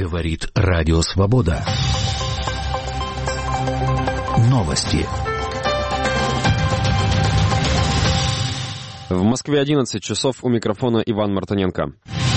Говорит Радио Свобода. Новости. В Москве 11 часов, у микрофона Иван Мартыненко.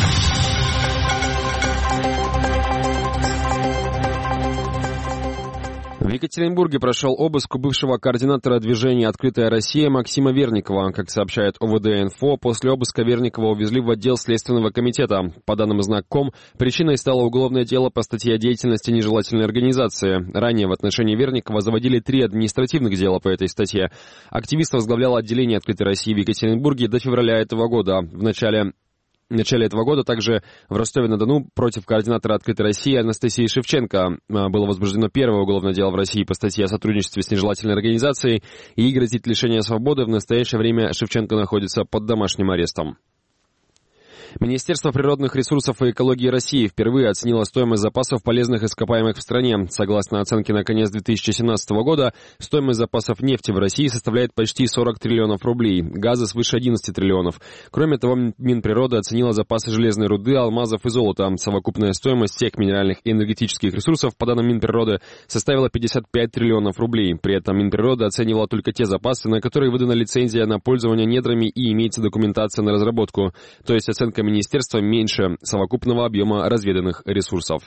В Екатеринбурге прошел обыск у бывшего координатора движения «Открытая Россия» Максима Верникова. Как сообщает ОВД-Инфо, после обыска Верникова увезли в отдел Следственного комитета. По данным знак.ком, причиной стало уголовное дело по статье о деятельности нежелательной организации. Ранее в отношении Верникова заводили 3 административных дела по этой статье. Активист возглавлял отделение «Открытой России» в Екатеринбурге до февраля этого года. В начале этого года также в Ростове-на-Дону против координатора «Открытой России» Анастасии Шевченко было возбуждено первое уголовное дело в России по статье о сотрудничестве с нежелательной организацией. Ей грозит лишение свободы. В настоящее время Шевченко находится под домашним арестом. Министерство природных ресурсов и экологии России впервые оценило стоимость запасов полезных ископаемых в стране. Согласно оценке на конец 2017 года, стоимость запасов нефти в России составляет почти 40 триллионов рублей, газа свыше 11 триллионов. Кроме того, Минприрода оценила запасы железной руды, алмазов и золота. Совокупная стоимость всех минеральных и энергетических ресурсов, по данным Минприроды, составила 55 триллионов рублей. При этом Минприрода оценивала только те запасы, на которые выдана лицензия на пользование недрами и имеется документация на разработку. То есть оценка министерства меньше совокупного объема разведанных ресурсов.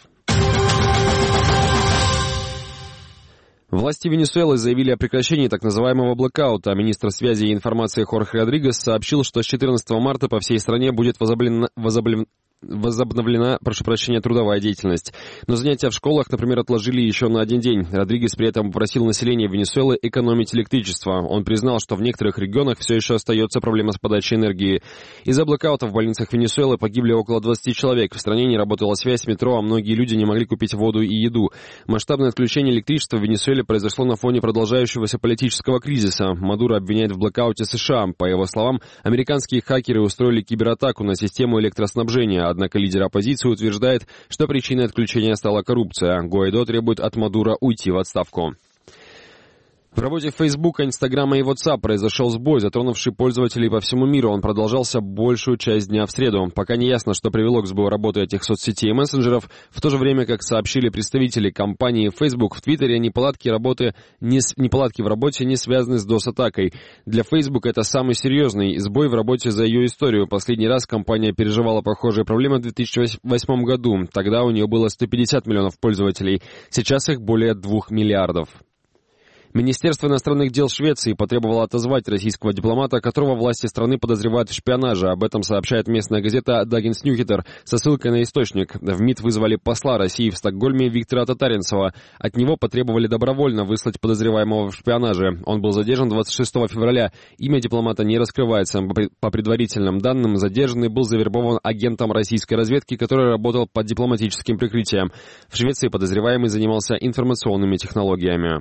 Власти Венесуэлы заявили о прекращении так называемого блэкаута. Министр связи и информации Хорхе Родригес сообщил, что с 14 марта по всей стране будет возобновлена трудовая деятельность. Но занятия в школах, например, отложили еще на один день. Родригес при этом попросил население Венесуэлы экономить электричество. Он признал, что в некоторых регионах все еще остается проблема с подачей энергии. Из-за блэкаута в больницах Венесуэлы погибли около 20 человек. В стране не работала связь, метро, а многие люди не могли купить воду и еду. Масштабное отключение электричества в Венесуэле произошло на фоне продолжающегося политического кризиса. Мадуро обвиняет в блэкауте США. По его словам, американские хакеры устроили кибератаку на систему электроснабжения. Однако лидер оппозиции утверждает, что причиной отключения стала коррупция. Гуайдо требует от Мадуро уйти в отставку. В работе Фейсбука, Инстаграма и WhatsApp произошел сбой, затронувший пользователей по всему миру. Он продолжался большую часть дня в среду. Пока не ясно, что привело к сбою работы этих соцсетей и мессенджеров. В то же время, как сообщили представители компании Facebook в Твиттере, неполадки в работе не связаны с DOS-атакой. Для Facebook это самый серьезный сбой в работе за ее историю. Последний раз компания переживала похожие проблемы в 2008 году. Тогда у нее было 150 миллионов пользователей. Сейчас их более 2 миллиардов. Министерство иностранных дел Швеции потребовало отозвать российского дипломата, которого власти страны подозревают в шпионаже. Об этом сообщает местная газета «Дагенс Нюхетер» со ссылкой на источник. В МИД вызвали посла России в Стокгольме Виктора Татаринцева. От него потребовали добровольно выслать подозреваемого в шпионаже. Он был задержан 26 февраля. Имя дипломата не раскрывается. По предварительным данным, задержанный был завербован агентом российской разведки, который работал под дипломатическим прикрытием. В Швеции подозреваемый занимался информационными технологиями.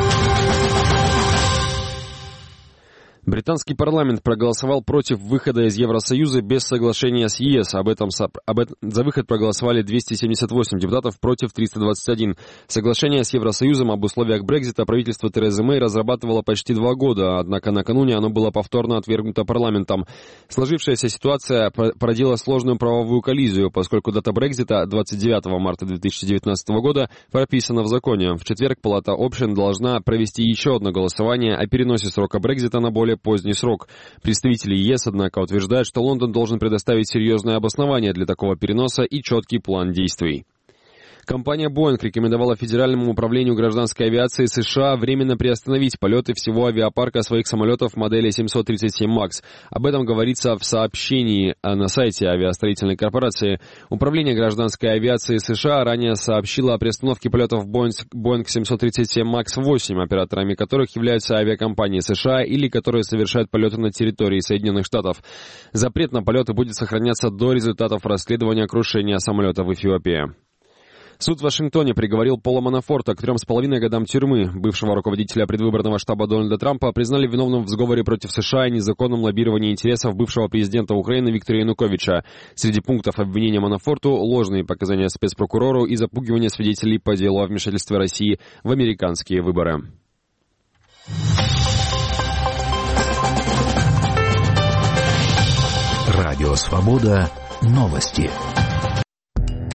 Британский парламент проголосовал против выхода из Евросоюза без соглашения с ЕС. За выход проголосовали 278 депутатов против 321. Соглашение с Евросоюзом об условиях Брексита правительство Терезы Мэй разрабатывало почти 2 года, однако накануне оно было повторно отвергнуто парламентом. Сложившаяся ситуация породила сложную правовую коллизию, поскольку дата Брексита 29 марта 2019 года прописана в законе. В четверг Палата общин должна провести еще одно голосование о переносе срока Брексита на более поздний срок. Представители ЕС, однако, утверждают, что Лондон должен предоставить серьезное обоснование для такого переноса и четкий план действий. Компания Boeing рекомендовала Федеральному управлению гражданской авиации США временно приостановить полеты всего авиапарка своих самолетов модели 737 MAX. Об этом говорится в сообщении на сайте авиастроительной корпорации. Управление гражданской авиации США ранее сообщило о приостановке полетов Boeing 737 MAX 8, операторами которых являются авиакомпании США или которые совершают полеты на территории Соединенных Штатов. Запрет на полеты будет сохраняться до результатов расследования крушения самолета в Эфиопии. Суд в Вашингтоне приговорил Пола Манафорта к 3,5 годам тюрьмы. Бывшего руководителя предвыборного штаба Дональда Трампа признали виновным в сговоре против США и незаконном лоббировании интересов бывшего президента Украины Виктора Януковича. Среди пунктов обвинения Манафорту — ложные показания спецпрокурору и запугивание свидетелей по делу о вмешательстве России в американские выборы. Радио «Свобода». Новости.